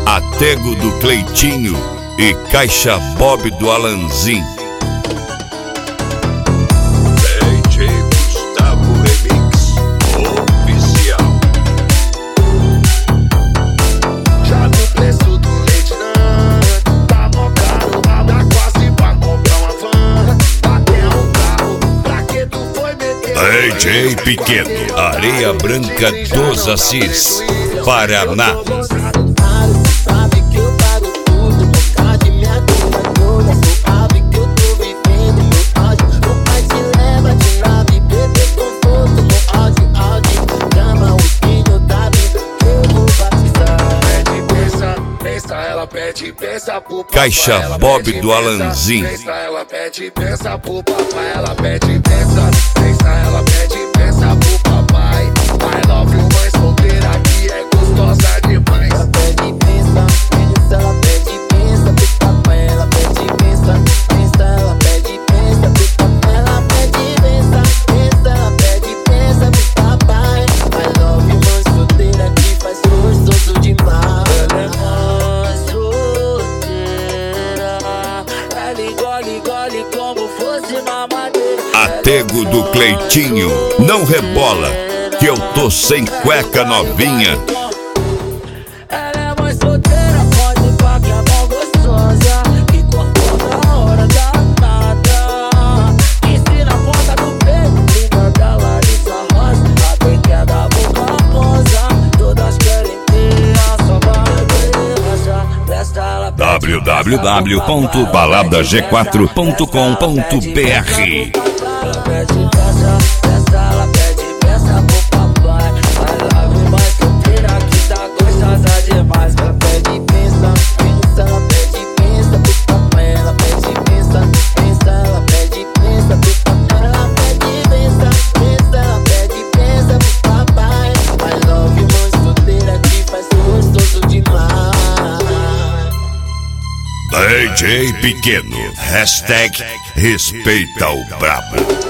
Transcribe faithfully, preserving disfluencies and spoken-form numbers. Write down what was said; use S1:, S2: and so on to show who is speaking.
S1: Atego do Cleitinho e Caixa Bob do Alanzin.
S2: D J Gustavo Remix Oficial. Já no preço do leite não tá mó caro, abra quase pra comprar uma van. Até um carro, pra que tu foi meter
S1: D J Pequeno, Areia Branca dos Assis, Paraná. Caixa Bob do Alanzin.
S2: Ela pede, pensa pro papai. Ela pede, pensa, pensa, ela pede, pensa pro papai. I love you, mãe solteira que é gostosa demais.
S3: Ela pede, pensa, pensa, ela pede, pensa pro papai. Ela pede, pensa, pensa, ela pede, pensa pro papai. Ela pede, pensa, pensa, ela pede, pensa pro papai. I love you, mãe solteira que faz gostoso demais. Gole como fosse mamadeira.
S1: Atego do Cleitinho, não rebola, que eu tô sem cueca novinha.
S3: Ela é mais solteira, pode pá que é mó gostosa. Que cortou na hora da nada. Ensina a ponta do peito, linda da Larissa Rosa. A bem que é da boca rosa. Todas querem ter a sua bandeira. Presta ela
S1: w w w ponto balada g quatro ponto com ponto b r.
S3: Ela pede peça, peça, ela pede peça pro papai. Vai lá, vem mais solteira que tá gostosa demais. Ela pede pensa, pensa, ela pede pensa pro papai. Ela pede pensa, pensa, ela pede pensa pro papai. Ela pede pensa, pensa, ela pede pensa pro papai. I love you, mãe solteira que faz gostoso demais.
S1: D J Pequeno, hashtag respeita o brabo.